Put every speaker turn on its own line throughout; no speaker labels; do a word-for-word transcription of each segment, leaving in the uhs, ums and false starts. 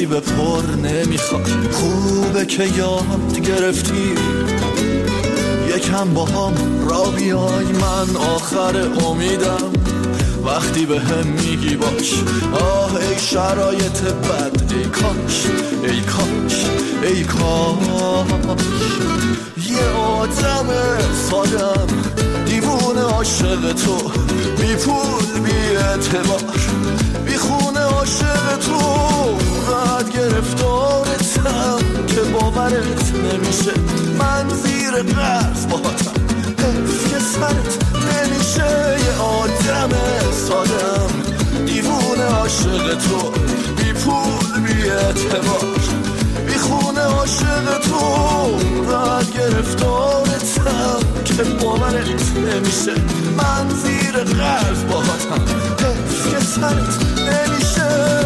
جیب پر نمیخواد. خوبه که یاد گرفتی یکم با هم را بیای، من آخر امیدم وقتی به هم میگی باش. آه ای شرایط بد، ای کاش ای کاش ای کاش یه آدم سادم دیوونه عاشق تو، بی پول بی اعتبار بی خونه عاشق تو، قد گرفتارتم که باورت نمیشه، من زیر قرض باهاتم حیف که سرت نمیشه. یه آدم سادم دیوونه عاشق تو، بی پول بی اعتبار بی خونه عاشق تو، قد گرفتارتم که باورت نمیشه، من زیر قرض باهاتم حیف که سرت نمیشه.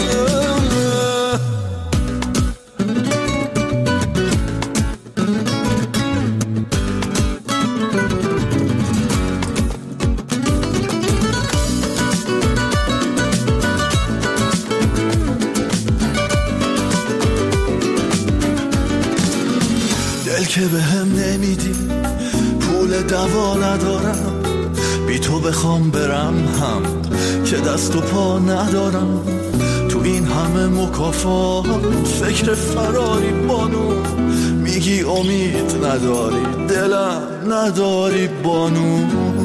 که به هم nemiدی پول دوا ندارم، بی تو بخوام برم هم که دست و پا ندارم، تو این همه مکافات فکر فراری بانو، میگی امید نداری دلم نداری بانو.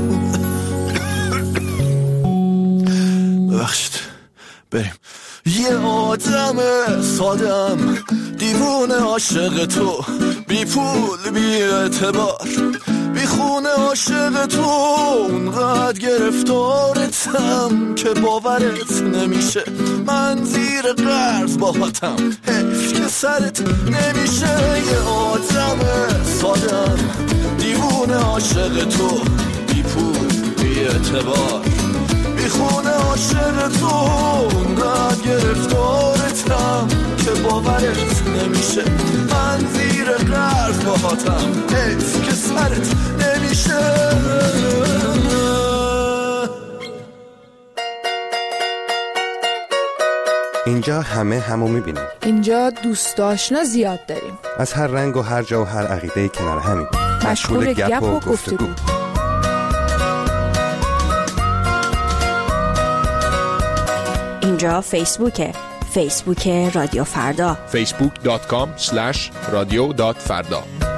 ببخشید بریم. یه آدم سادم دیوونه عاشق تو، بی پول بی اعتبار بی خونه عاشق تو، اونقدر گرفتارتم که باورت نمیشه، من زیر قرض باهاتم حیف که سرت نمیشه. یه آدم سادم دیوونه عاشق تو، بی پول بی اعتبار بی خونه عاشق تو، اونقدر گرفتارتم که باورت نمیشه، من زیر قرض باهاتم حیف که سرت نمیشه.
اینجا همه همو میبینیم،
اینجا دوست آشنا زیاد داریم،
از هر رنگ و هر جا و هر عقیده کنار همین،
مشغول گپ و گفتگو.
اینجا فیسبوکه، فیسبوک رادیو فردا،
فیسبوک دات کام اسلش رادیو دات فردا.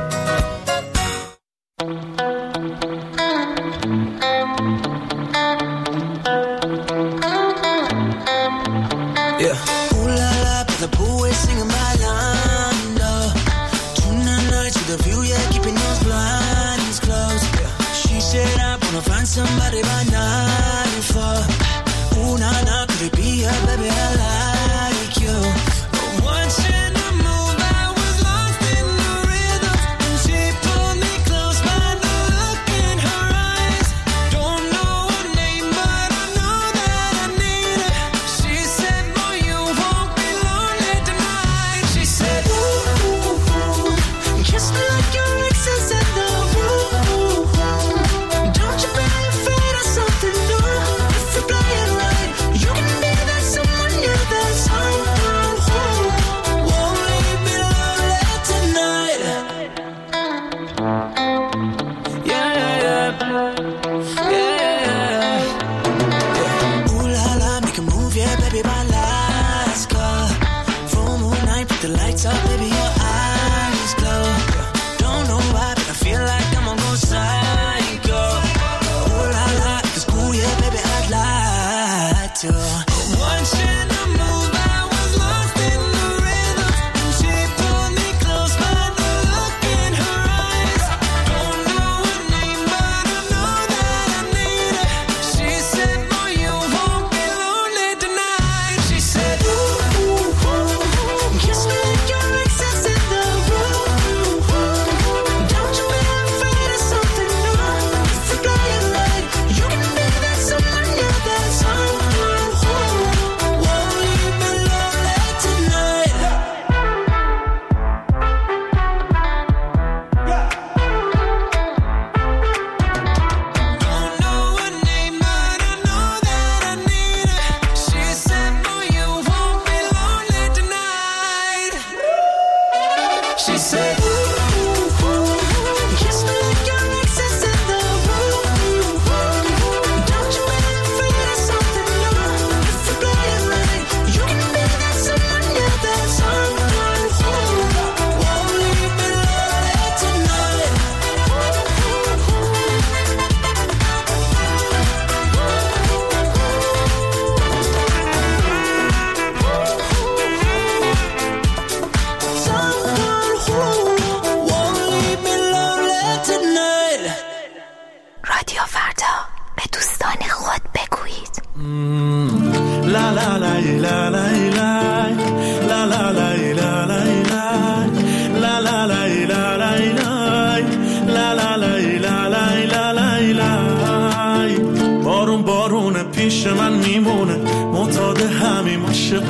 Somebody by ninety-four. Ooh, nah, nah, could it be her, baby? I like you. But once in the mood, I was lost in the rhythm. And she pulled me close by the look in her eyes. Don't know her name, but I know that I need her. She said, boy, you won't be lonely tonight. She said, ooh, ooh, ooh, kiss me like your ex is in the room. Don't you be afraid of something.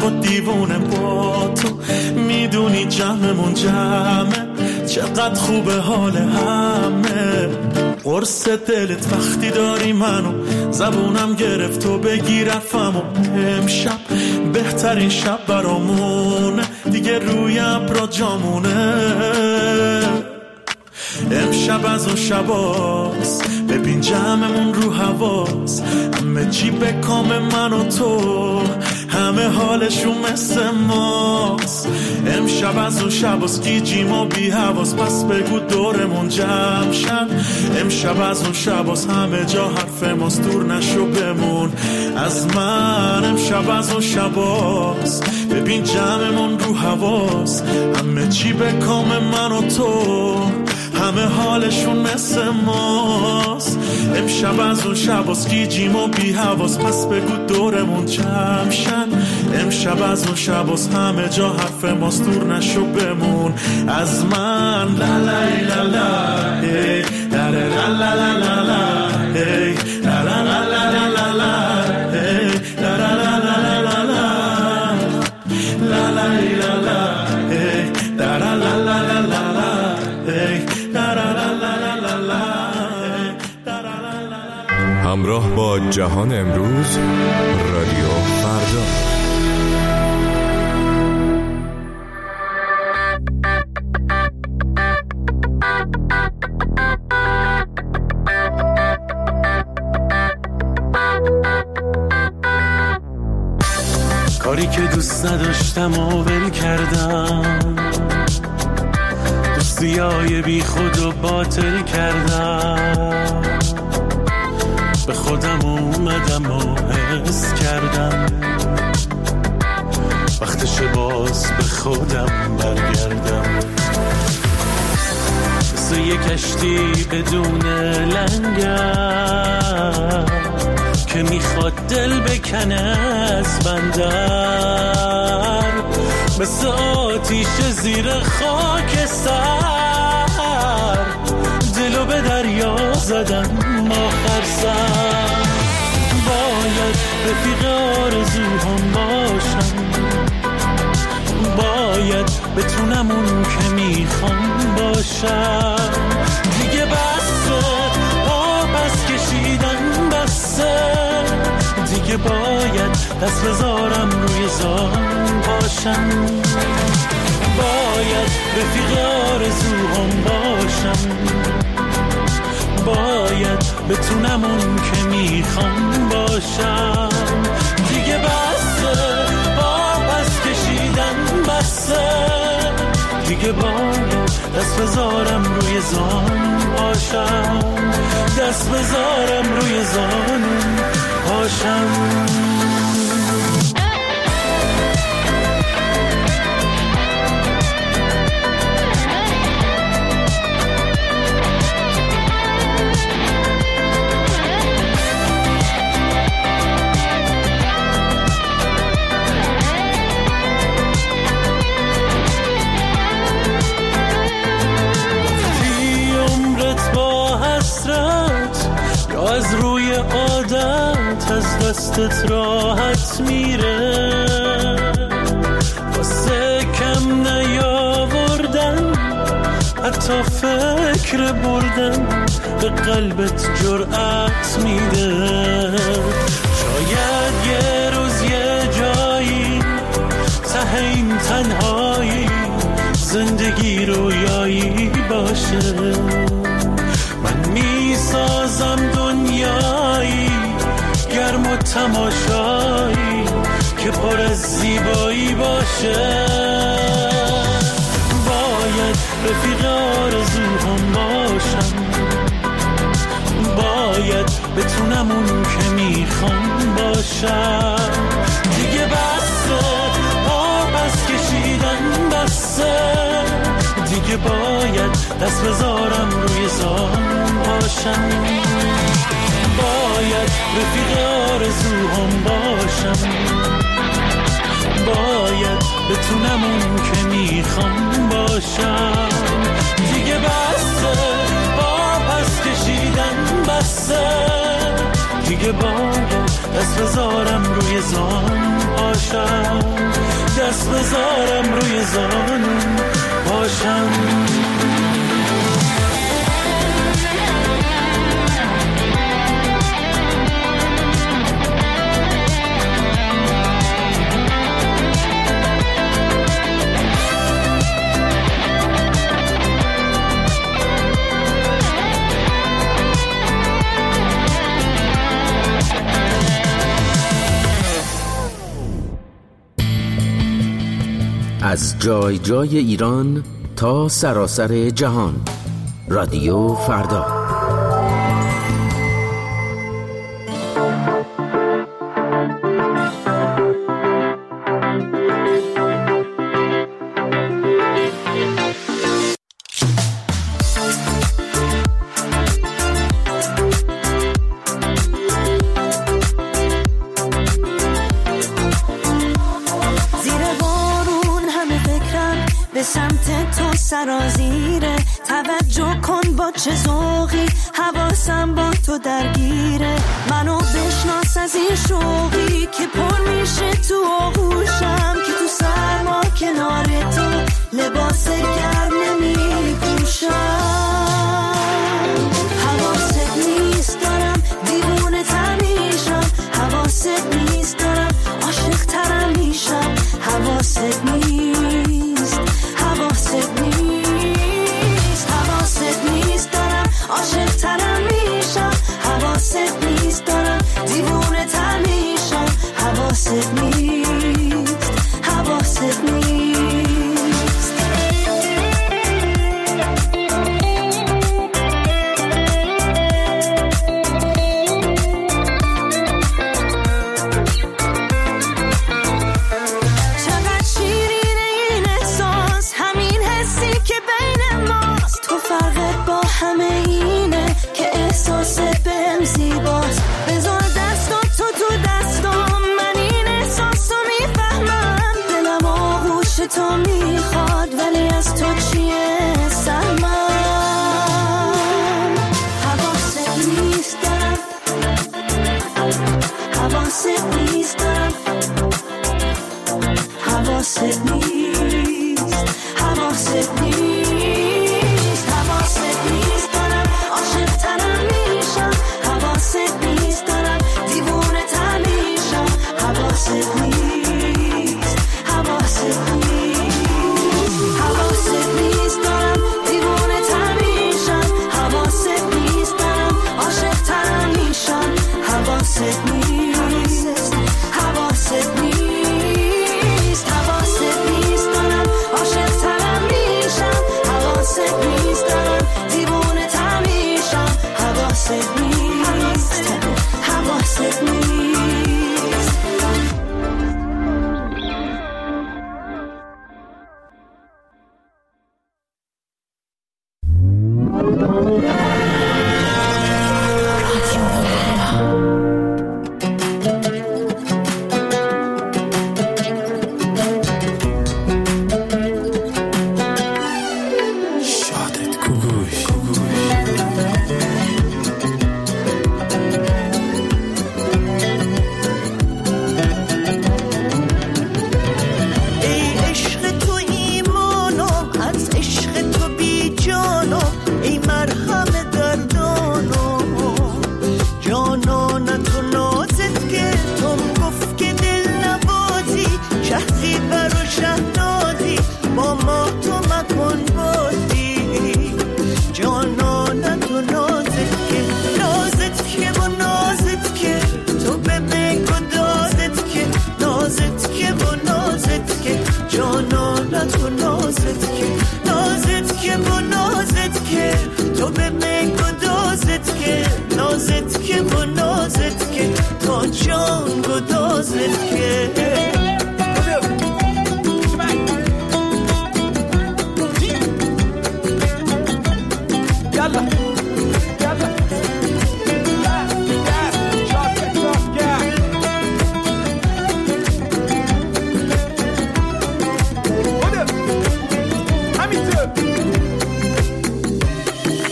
خود دیوونه با تو، میدونی جمعمون جمعه، چقدر خوبه حال همه. قرص دلت وقتی داری منو، زبونم گرفت و بگی رفم و امشب بهترین شب برامونه، دیگه روی ابرا جامونه. امشب از اون شباست، ببین جمعمون رو حواس، همه چی به کام من و تو، همه حالشون مثل ماست. امشب از اون شباست، گیجیم و بی حواس، پس بگو دورمون جمع شد. امشب از اون شباست، همه جا حرف ماست، دور نشو بمون از من. امشب از اون شباست، ببین جمعمون رو حواس، همه چی به کام من و تو، همه حالشون مثل ماست. امشب از اون شباست، گیجیم و بی حواس، پس بگو دورمون جمع شن. امشب از اون شباست، همه جا حرف ماست، دور نشو بمون از من. لا لا لا لا هی لا لا لا لا لا هی لا لا لا لا لا لا هی لا لا لا لا لا لا لا لا لا هی لا لا لا لا لا هی.
همراه با جهان امروز، رادیو فردا.
کاری که دوست نداشتم و ول کردم، دوستیای بی خود و باطل کردم، به خودم اومدم و حس کردم وقتش باز به خودم برگردم. مثل یک کشتی بدون لنگر که میخواد دل بکنه از بندر، مثل آتیش زیر خاک سر، دلو به دریا زدم آخر سر. باید رفیق آرزوهام باشم، باید بتونم اون که میخوام باشم. دیگه بسه پس کشیدن بسه، دیگه باید دست بذارم روی زان باشم. باید رفیق آرزوهام باشم، باید بتونم اون که میخوام باشم. دیگه بسه پس کشیدن بسه، دیگه باید دست بذارم روی زان باشم، دست بذارم روی زان باشم. از روی عادت از دستت راحت میره، واسه کم نیاوردن حتی فکر بردن به قلبت جرأت میده. شاید یه روز یه جایی ته این تنهایی زندگی رویایی باشه، من میسازم دنیایی گرم و تماشایی که پر از زیبایی باشه. باید رفیق آرزوهام باشم، باید بتونم اون که میخوام باشم. دیگه بسه پس کشیدن بسه، دیگه باید دست بذارم روی زان باشم. باید رفیق آرزوهام باشم، باید بتونم اون که میخوام باشم. دیگه بسه با پس کشیدن بسه، دیگه باید
دست بذارم روی زان پاشم، دست بذارم روی زان پاشم.
از جای جای ایران تا سراسر جهان، رادیو فردا.
سرازیره توجه کن با چه ذوقی، حواسم با تو درگیره، منو بشناس از این شوقی که پر میشه تو آغوشم، که تو سرما کنار تو لباس گرم نمیپوشم. حواست نیست دارم دیوونه تر میشم، حواست نیست دارم عاشق ترم میشم، حواست نیست، حواست نیست، حواست نیست دارم عاشق ترم میشم، حواست نیست دارم دیوونه تر میشم، حواست نیست، حواست نیست. همه اینه که احساس بهم زیباست، بذار دستات تو تو دستام، من این احساس رو میفهمم، دلم آغوش تو میخواد ولی از تو چیه سهمم. حواست نیست دارم، حواست نیست دارم، حواست نیست، حواست نیست،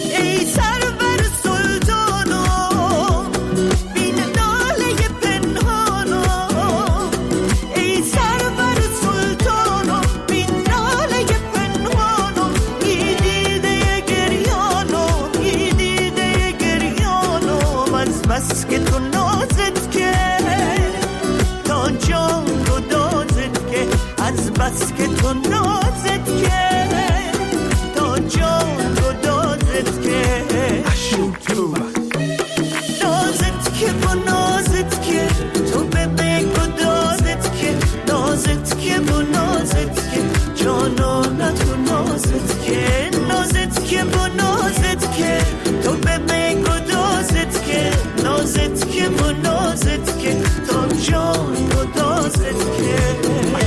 ای سرور سلطانو بین ناله پنهان
بس که تو نازت که تا جان گدازت که نازت که با نازت که تو به می گدازت که نازت که با نازت که جانانت و نازت که نازت که با نازت که تو به می گدازت که نازت که با نازت که تا جان گدازت که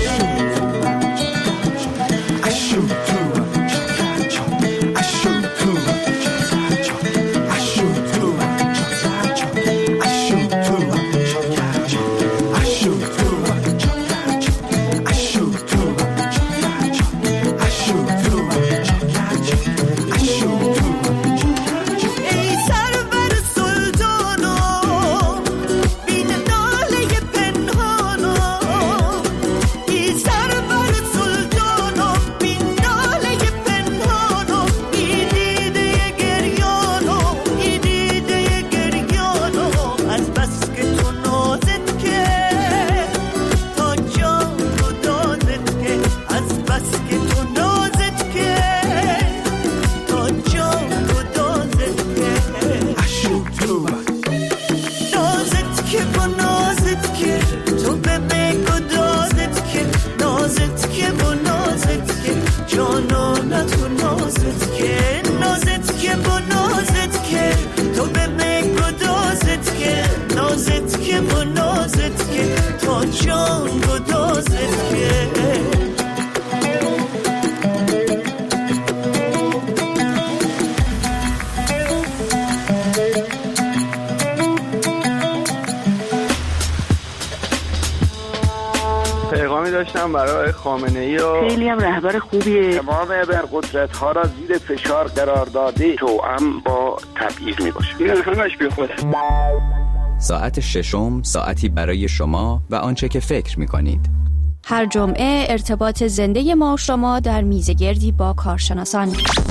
داشتم برای خامنه‌ای و
خیلی هم رهبر خوبیه.
تمام ابرقدرت ها را زیر فشار قرار داده توأم با تبعیض میباشه. این همش بی خوده.
ساعت ششم ساعتی برای شما و آنچه که فکر میکنید.
هر جمعه ارتباط زنده ما و شما در میزگردی با کارشناسان.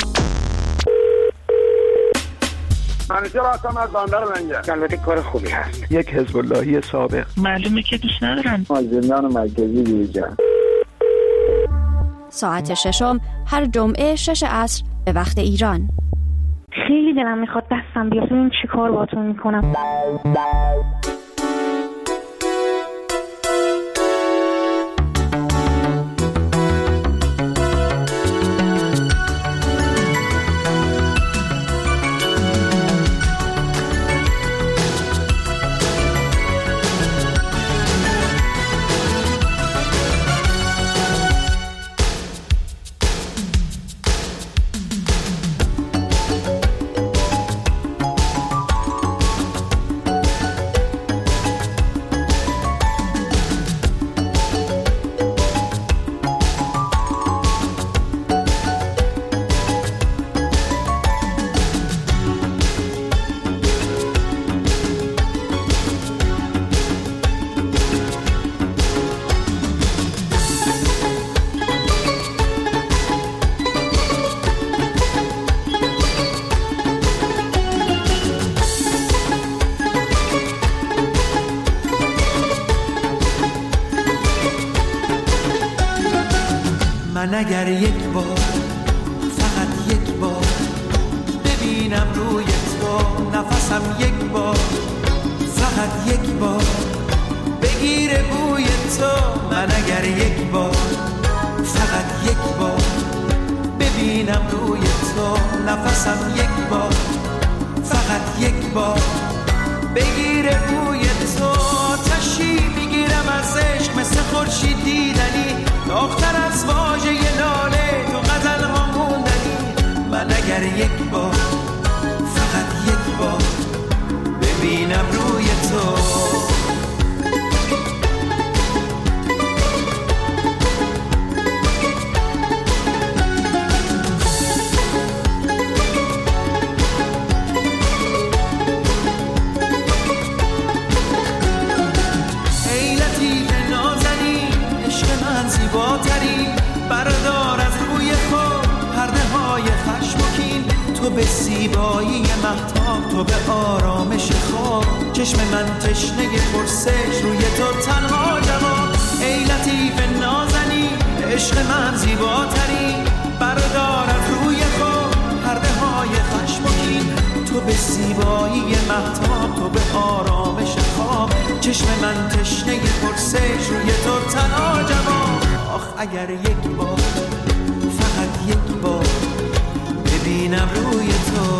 منیجر آسام از باندر منجر. البته کار خوبی هست. یک حزب اللهی سابق.
معلومه که دوست ندارن.
از زندان مرکزی بیرون.
ساعت ششم هر جمعه شش عصر به وقت ایران.
خیلی دلم میخواد دستم بیاد ببین چی کار باهاتون میکنم.
من اگر یک بار فقط یک بار ببینم روی تو نفسم یک بار فقط یک بار بگیره بوی تو من اگر یک بار فقط یک بار ببینم روی تو نفسم یک بار فقط یک بار بگیره بوی تو آتشی میگیرم از عشق مثل خورشید دیدنی داغ‌تر از واژه لاله تو غزل ها موندنی من اگر یک بار فقط یک بار ببینم روی تو بردار از روی خود پرده های خشم و کین تو به زیبایی مهتاب تو به آرامش خواب چشم من تشنه پرسش روی تو تنها جواب ای لطیف نازنین
عشق من زیباترین بردار از روی خود پرده های خشم و کین. تو به زیبایی مهتاب، تو به آرامش خواب، چشم من تشنه پرسش روی تو تنها جواب. آخ اگر یک بار، فقط یک بار ببینم روی تو.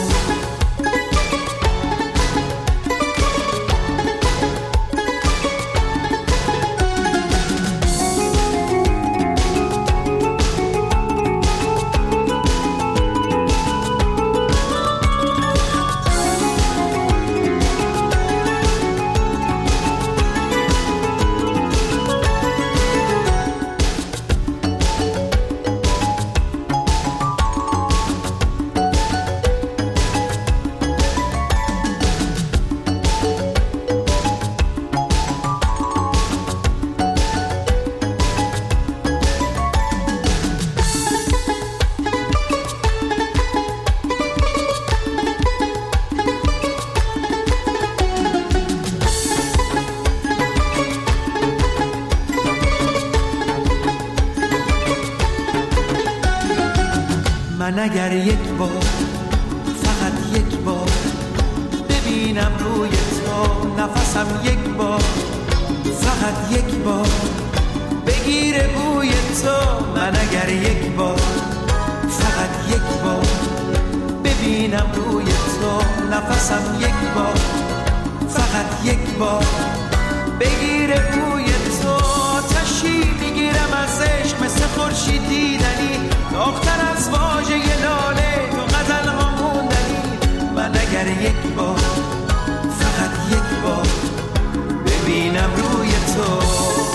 من اگر یک بار، فقط یک بار ببینم روی تو نفسم، یک بار فقط یک بار بگیره بوی تو. من اگر یک بار، فقط یک بار ببینم روی تو نفسم، یک بار فقط یک بار بگیره بوی تو. آتشی میگیرم از عشق مثل خورشید دیدنی، داغ‌تر از واژه لاله تو غزل ها موندنی. من اگر یک بار، فقط یک بار ببینم روی تو.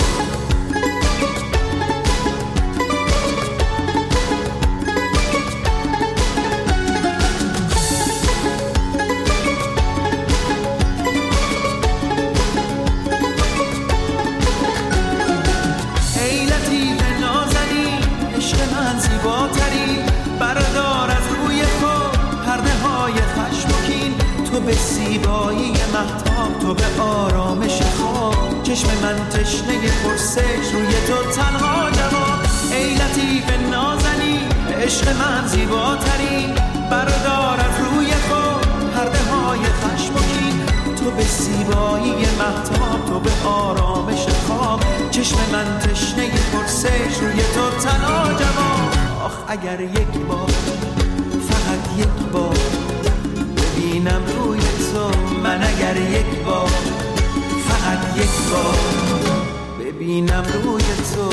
به زیبایی مهتاب، تو به آرامش خواب، چشم من تشنه پرسش روی تو تنها جواب. ای لطیف نازنی، عشق من زیباترین بردار از روی خود پرده های خشم و کین. تو به زیبایی مهتاب، تو به آرامش خواب، چشم من تشنه پرسش روی تو تنها جواب. آخ اگر یک بار، فقط یک بار ببینم روی تو. من اگر یک بار، فقط یک بار ببینم روی تو.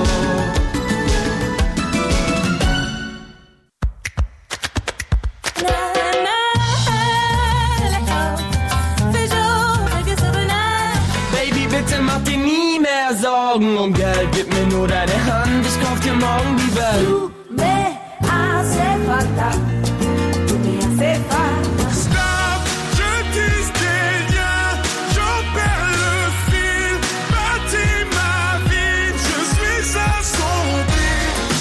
Baby, bitte mach dir nie mehr Sorgen um Geld, gib mir nur deine Hand, ich kauf dir morgen die Welt.
Tu me hace falta, tu me hace falta.
Stop, je dis des liens, j'en perds le fil. Bâtis ma vie, je suis assombri.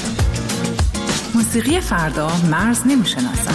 موسیقی فردا مرز نمیشناسم.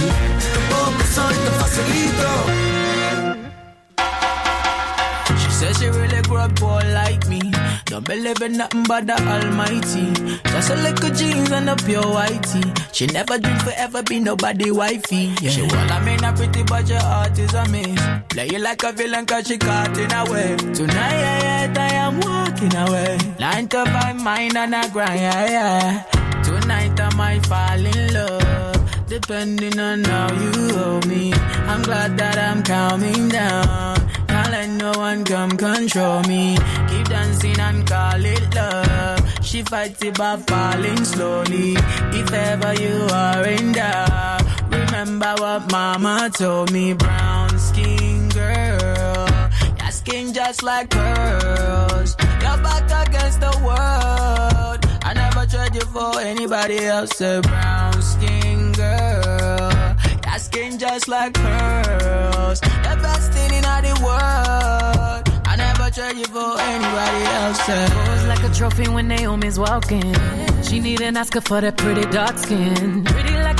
She says she really grew up poor like me. Don't believe in nothing but the Almighty. Just a little jeans and a pure whitey. She never dreamed forever be nobody wifey. Yeah. She well, I mean, not pretty, but your heart is a miss. Play you like a villain cause she caught in a way. Tonight, yeah, yeah, I am walking away. Nine to five, mine and I grind, yeah, yeah. Tonight I might fall in love, depending on how you hold me. I'm glad that I'm calming down. Can't let no one come control me. Keep dancing and call it love. She fights it by falling slowly. If ever you are in doubt, remember what mama told me. Brown skin girl, your skin just like pearls. Your back against the world. I never trade you for anybody else. A brown skin girl, your skin just like pearls. The best thing in all the world. I never trade you for anybody else.
Pose like a trophy when Naomi's walking. She need an Oscar for that pretty dark skin. Pretty like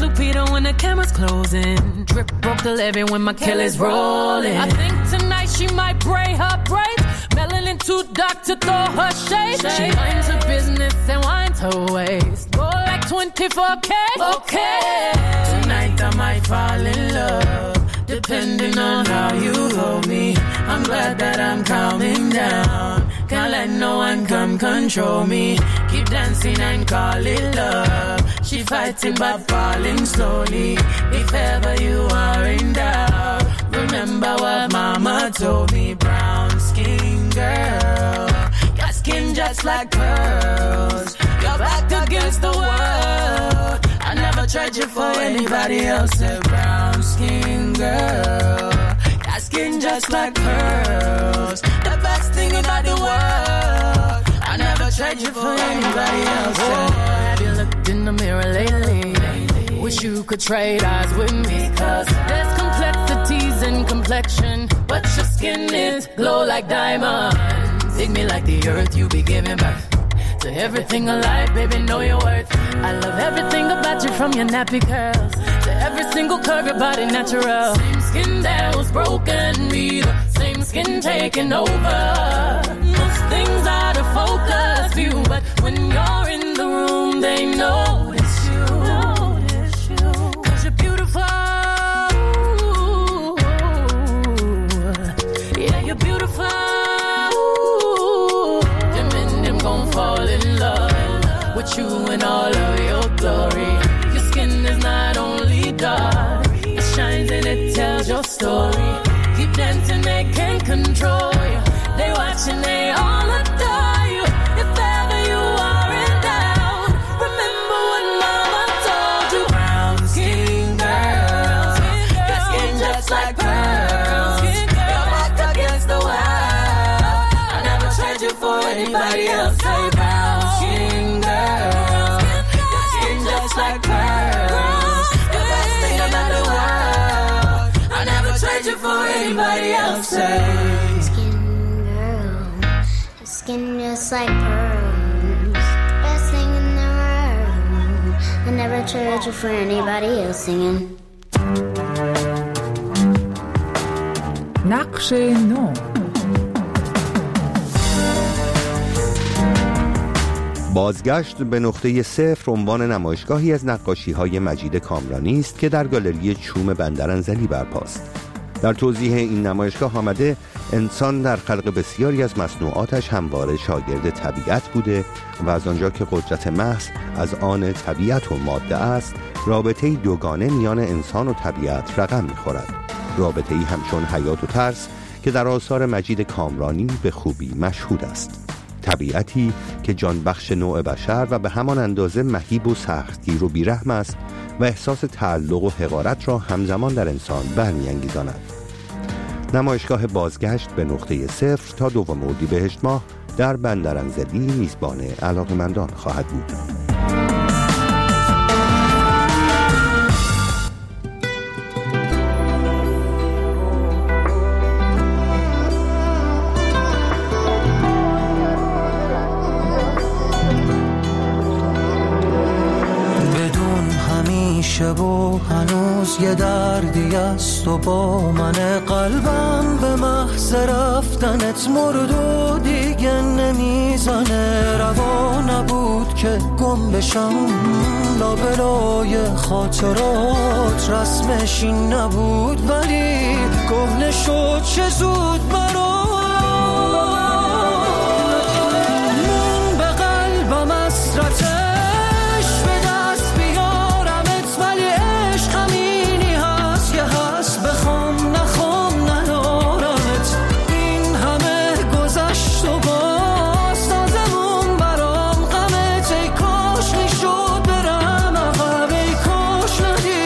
Blue Peter when the camera's closing. Drip broke the levee when my Kelly's rolling. I think tonight she might braid her braids. Melanin too dark to throw her shade. She minds her business and winds her waist. Go like twenty-four K. Okay. Tonight I might fall in love, depending on how you hold me. I'm glad that I'm calming down. Can't let no one come control me. Keep dancing and call it love. She fighting but falling slowly. If ever you are in doubt, remember what mama told me. Brown skin girl, your skin just like pearls. You're back against the world. I never tried you for anybody else. A brown skin girl, your skin just like pearls. The best thing about the world. I never tried you for anybody else. Oh, have you looked in the mirror lately? Wish you could trade eyes with me. Cause there's complexities in complexion, but your skin is glow like diamonds. Dig me like the earth, you be giving back to everything alive, baby, know your worth. I love everything about you, from your nappy curls to every single curve, your body natural. Same skin that was broken, be the same skin taking over. Most things out of focus view, but when you're in the room, they notice you. Notice you. Cause you're beautiful. Yeah, you're beautiful. Fall in love with you in all of your glory. Your skin is not only dark, it shines and it tells your story. Keep dancing, they can't control you. They watch and they all adore you. If ever you are in doubt, remember what mama told you. Brown skin girl, your skin just like pearls. You're back against the world. I never tried you for anybody else. Like pearls, the best thing about the world. I never trade you for anybody else.
Skin girl, your skin just like pearls, best thing in the world. I never trade you for anybody else. Singing.
نقش نو.
بازگشت به نقطه صفر عنوان نمایشگاهی از نقاشی‌های مجید کامرانی است که در گالری چوم بندرانزلی برپاست. در توضیح این نمایشگاه آمده انسان در خلق بسیاری از مصنوعاتش همواره شاگرد طبیعت بوده و از آنجا که قدرت محض از آن طبیعت و ماده است، رابطه‌ای دوگانه میان انسان و طبیعت رقم می‌خورد. رابطه‌ای همچون حیات و ترس که در آثار مجید کامرانی به خوبی مشهود است. طبیعتی که جان بخش نوع بشر و به همان اندازه مهیب و سختگیر و بیرحم است و احساس تعلق و حقارت را همزمان در انسان برمی‌انگیزاند. نمایشگاه بازگشت به نقطه صفر تا دوم اردیبهشت ماه در بندرانزلی میزبان علاقه‌مندان خواهد بود.
و هنوز یه دردی است و با من قلبم به محض رفتنت مرد و دیگه نمیزنه. روا نبود که گم بشم لابلای خاطرات، رسمش این نبود ولی کهنه شد چه زود برام. من به قلبم حسرته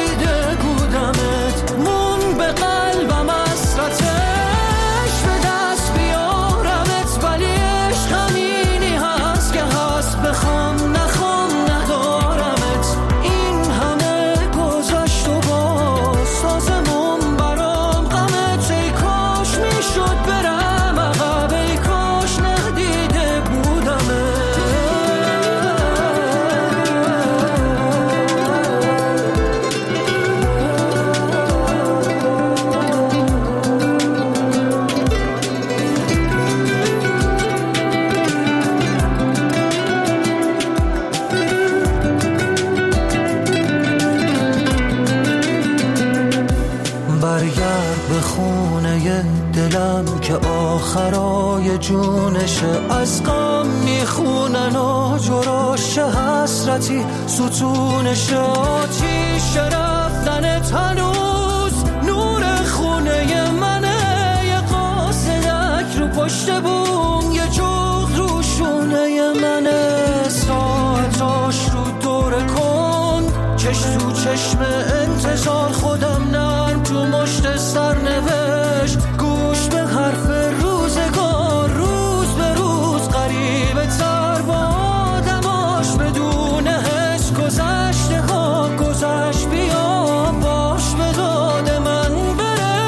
به دست برگرد به خونه دلم که آخرای جونشه. از غم میخونن آجراش حسرتی ستونشه. آتیش رفتن تنوز نور خونه منه. یه قاصدک رو پشت بوم یه جغد رو شونه منه. ساعتاش رو دور کن چش تو چشم انتظار خودم نرم تو مشت سرنوشت. گوش به حرف روزگار روز به روز غریبه تر با آدماش بدون حس. گذشته ها گذشت بیا باش به داد من بره.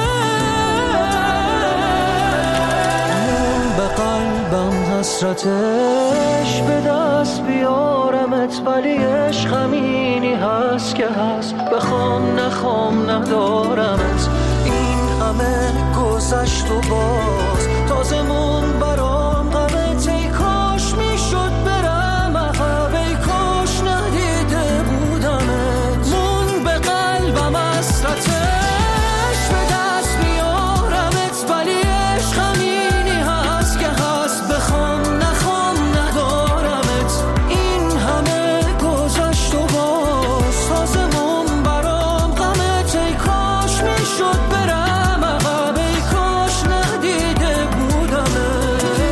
من به قلبم حسرتش به دست بیارمت ولی عشق همینی هست که هست. بخوام نخوام ندارمت. این همه گذشت و باز تازه مون برام غمت. ای کاش میشد برم عقب ای کاش ندیده بودمت. مون به قلبم حسرتش به دست بیارمت ولی عشق همینی هست که هست. بخوام نخوام ندارمت. این همه گذشت و باز تازه مون برام غمت. ای کاش میشد برم عقب ای کاش ندیده بودمت.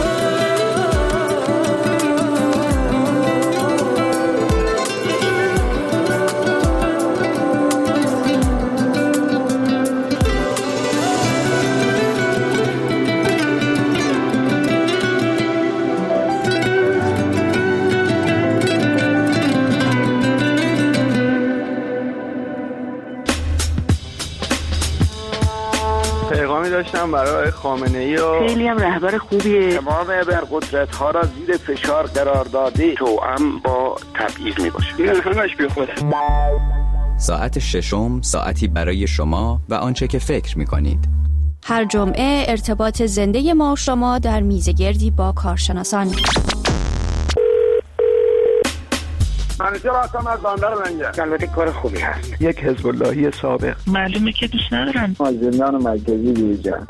پیغامی داشتم برای خامنه‌ای و
خیلی هم رهبر خوبیه.
تمام ابرقدرت ها را زیر فشار قرار داده توأم با تبعیض می باشه. این همش بی خوده.
ساعت ششم ساعتی برای شما و آنچه که فکر می کنید.
هر جمعه ارتباط زنده ما و شما در میزگردی با کارشناسان.
منیجر هستم از بندر منگه. البته کار خوبی هست.
یک حزب اللهی سابق.
معلومه که دوست ندارم.
از زندان مرکزی بیرجن.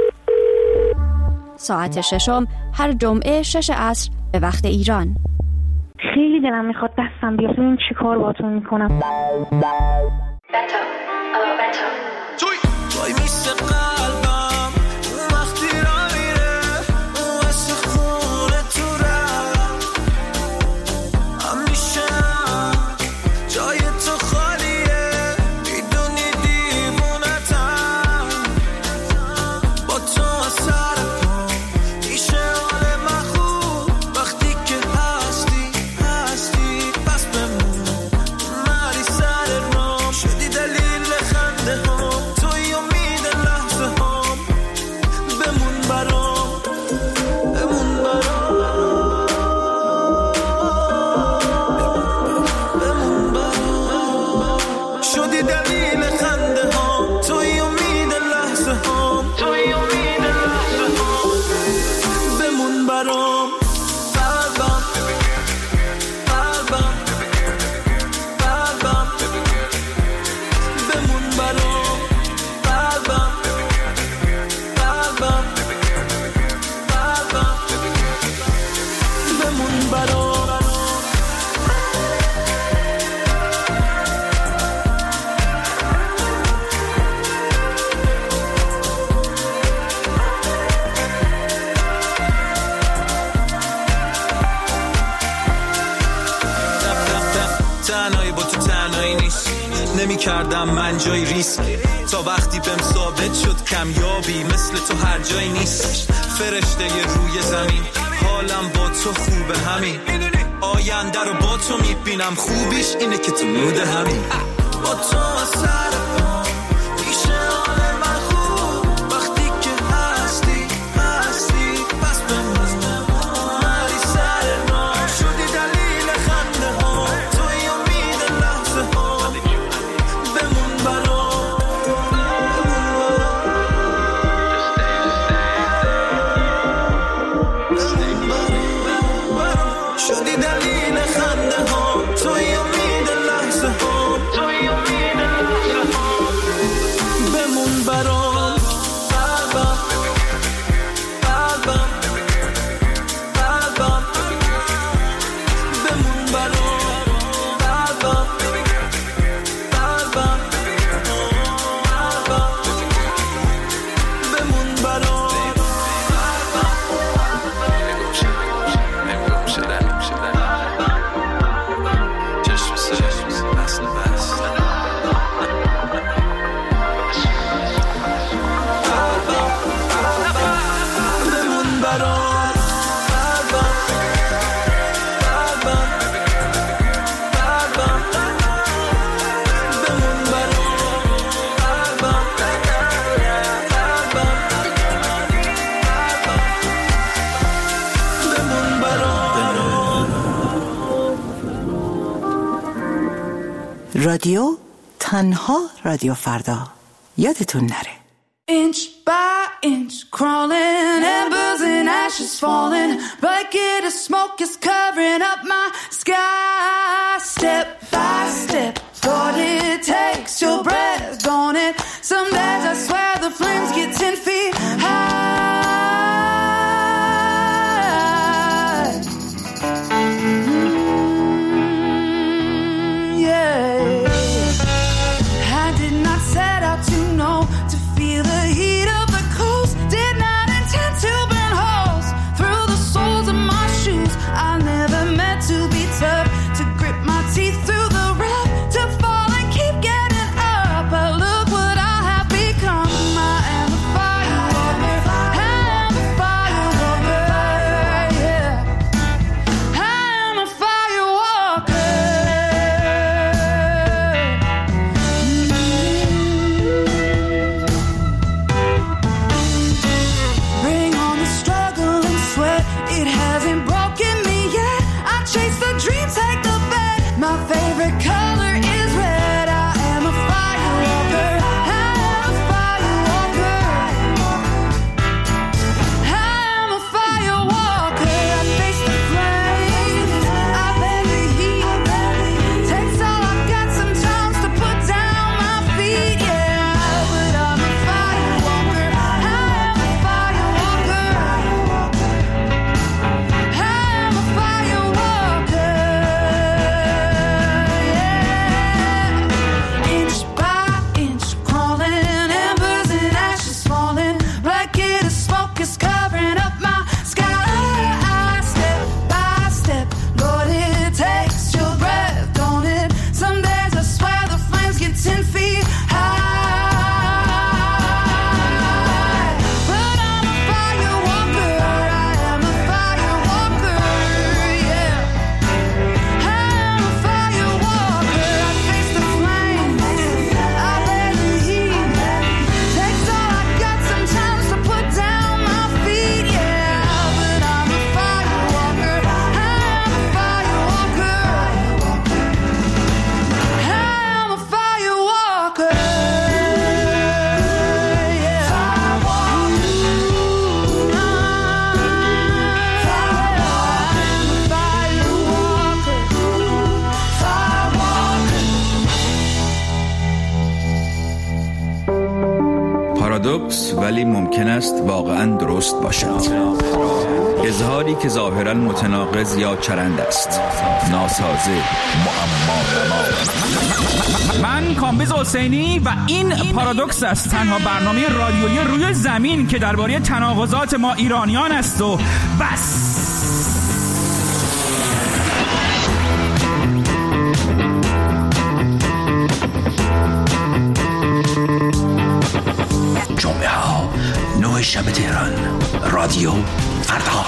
ساعت ششم هر جمعه شش عصر به وقت ایران.
خیلی دلم میخواد دستم بیاد. این چی کار باتون میکنم؟
بتا آه بتا توی میسته قلبم اون وقتی را میره اون واسه خونه تو رم همیشه جای تو خالیه میدونی دیوونتم با تو سر پا میشه حال من خوب وقتی که هستی هستی پس بمون نری سر رام شدی دلیل خنده ها توی امید لحظه ها بمون برام بمون برام بمون برام شدی دلیل خنده ها توی امید لحظه ها توی امید لحظه ها بمون برام قلبم قلبم قلبم بمون برام قلبم قلبم قلبم بمون برام تنهایی با تو تنهایی نیست نمی کردم من جای ریسک تا وقتی بهم ثابت شد کمیابی مثل تو هر جایی نیست فرشته روی زمین حالم با تو خوبه همین آینده رو با تو میبینم خوبیش اینه که تو مود همین با تو سر پا میشه حال من خوب وقتی که هستی هستی پس بمون نری سر راه شدی دلیل خنده ها توی امید لحظه ها بمون برام شدی دلیل خنده ها توی امید لحظه ها توی امید لحظه ها
رادیو تنها رادیو فردا. یادتون نره.
Inch by inch, crawling, embers and ashes falling. Blanket of smoke is covering up my sky. Step by step, thought it takes your breath, don't it? Some days I swear the flames get ten feet high. Mm, yeah, I did not set out to know. Feel the heat of the coast. Did not intend to burn holes through the soles of my shoes. I never meant to be tough, to grip my teeth through the rough, to fall and keep getting up. But look what I have become. I am a firewalker. I am a firewalker. Yeah, I am a firewalker. It hasn't broken me yet. I chase the dream, take the bet. My favorite color is red. I am a firewalker. I am a firewalker. I am a firewalker. I face the flames. I bear the heat. Takes all I've got sometimes to put down my feet. Yeah, but I'm a firewalker. I am a firewalker.
پارادوکس ولی ممکن است واقعا درست باشد. اظهاری که ظاهرا متناقض یا چرند است، ناسازه، معما.
من کامبیز حسینی و این پارادوکس است، تنها برنامه رادیویی روی زمین که درباره تناقضات ما ایرانیان است و بس.
جمعه ها نه شب تهران، رادیو فردا.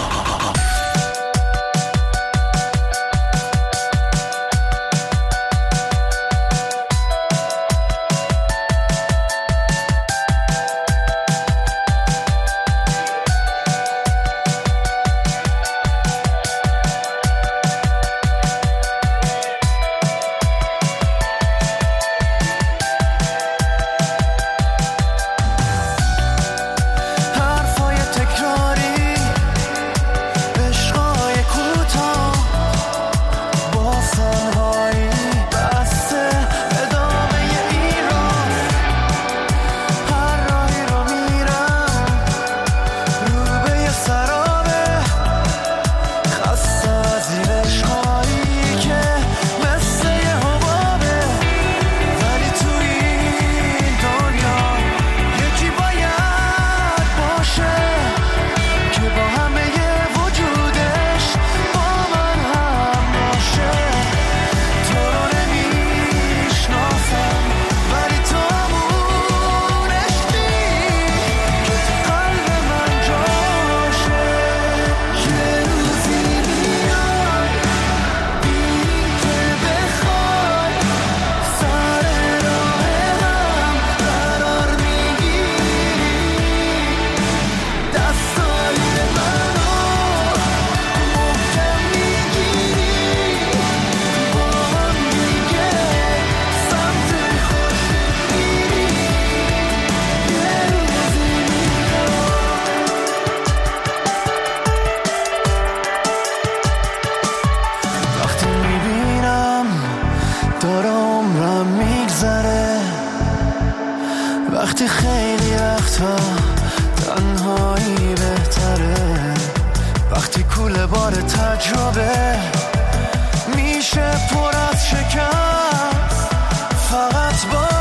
وقتی خیلی وقتا تنهایی بهتره، وقتی کوله بار تجربه میشه پر از شکست، فقط با